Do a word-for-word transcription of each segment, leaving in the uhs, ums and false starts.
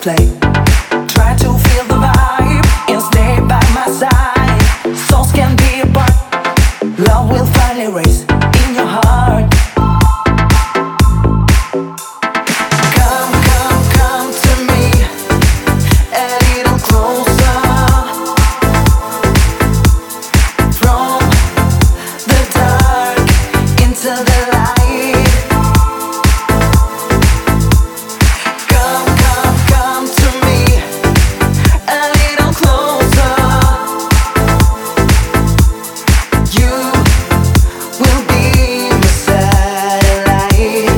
play. Try to feel the vibe and stay by my side. Souls can be apart, love will finally raise in your heart. Come, come, come to me a little closer. From the dark into the light. Come, come, come to me a little closer. You will be my satellite.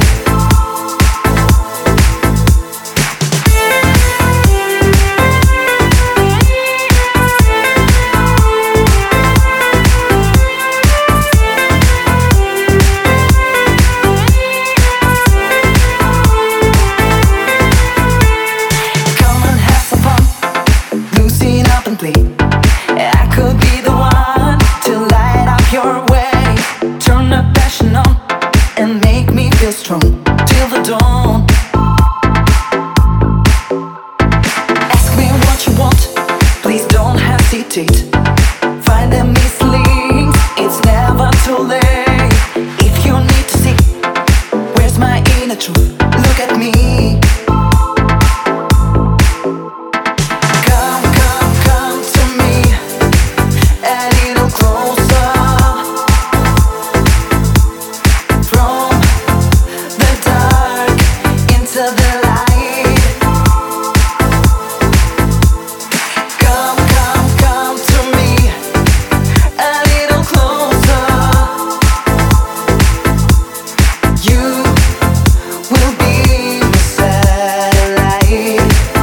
Come and have some fun, loosen up and play. I could be the one to light up your way. Turn the passion on and make me feel strong till the dawn. Ask me what you want, please don't hesitate. Find the missing links, it's never too late. If you need to see where's my inner truth, look at me. Come, come, come to me a little closer. From the dark into the light. Come, come, come to me a little closer. You will be my satellite.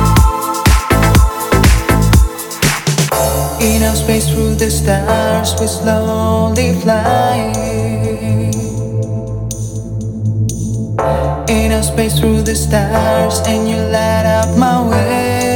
In our space through the stars we slowly fly. In our space through the stars and you light up my way.